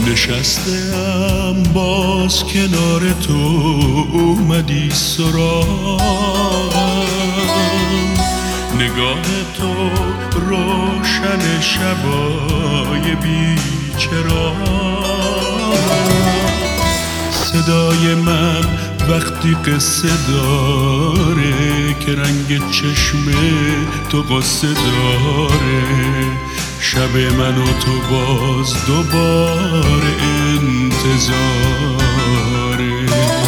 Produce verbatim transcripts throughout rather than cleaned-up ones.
نشستم باز کنار تو، اومدی سراغم. نگاه تو روشن شبای بیچراغم. صدای من وقتی قصه داره که رنگ چشم تو قصه داره، شب من و تو باز دوباره انتظاره.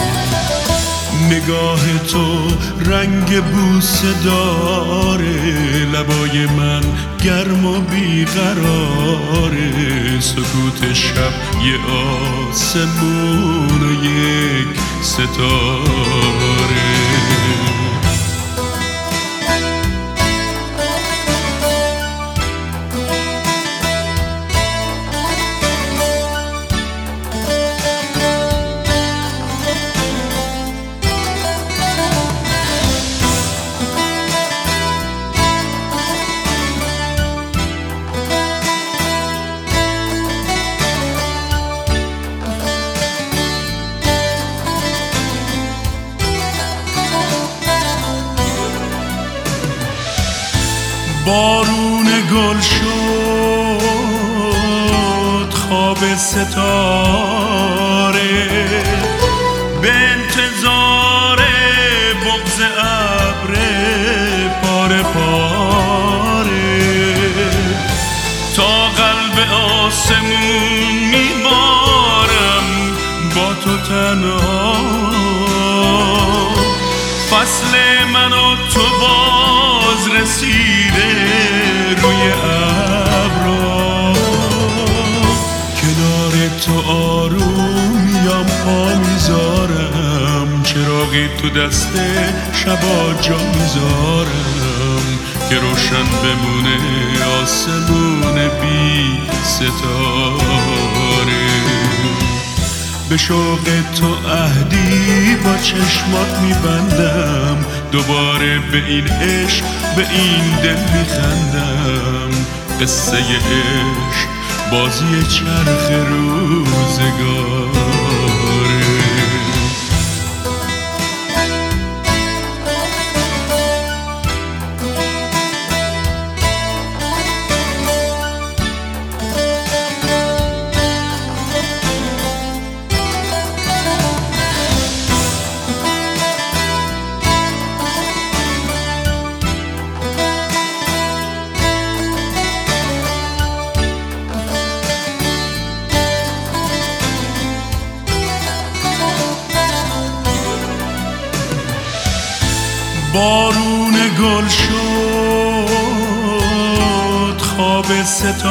نگاه تو رنگ بوسه داره، لبای من گرم و بیقراره. سکوت شب یه آسمون و یک ستاره. بارون گل شد خواب ستاره، به انتظار بغض ابر پاره پاره. تا قلب آسمون میبارم با تو تنها، فصل من و تو باز رسیده روی ابرا. کنار تو آرومیم پا میذارم، چراغی تو دست شبا جا میذارم که روشن بمونه آسمون بی ستاره. به شوق تو عهدی با چشمات میبندم، دوباره به این عشق به این دل میخندم. قصه عشق بازی چرخ روزگاره. بارون گل شد خواب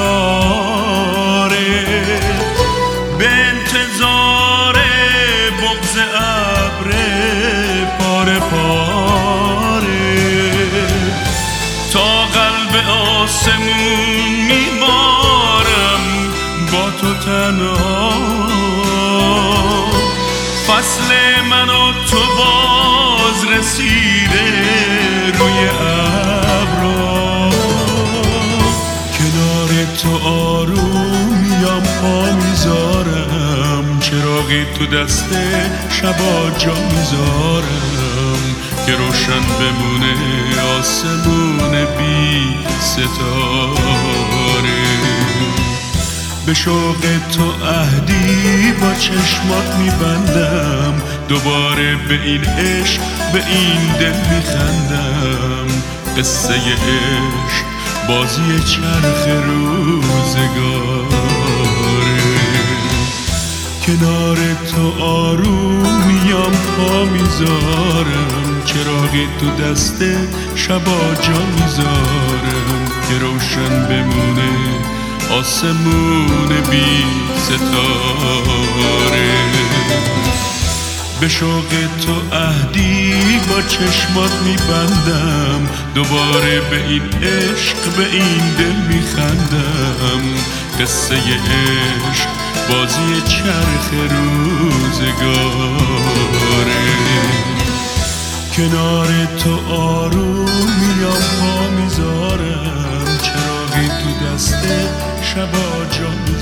ستاره، به انتظار بغض ابر پاره پاره. تا قلب آسمون میبارم با تو تنها، فصل من و تو باز رسیده روی ابرا. کنار تو آرومیم پا میذارم، چراغی تو دست شبا جا میذارم که روشن بمونه آسمون بی ستاره. به شوق تو عهدی با چشمات میبندم، دوباره به این عشق به این دل میخندم. قصه عشق بازی چرخ روزگاره. کنار تو آرومیم پا میذارم، چراغی تو دست شبا جا میذارم که روشن بمونه آسمون بی ستاره. به شوق تو عهدی با چشمات میبندم، دوباره به این عشق به این دل میخندم. قصه عشق بازی چرخ روزگاره. کنار تو آرومیم پا میذارم، چراغی تو دست شبا جا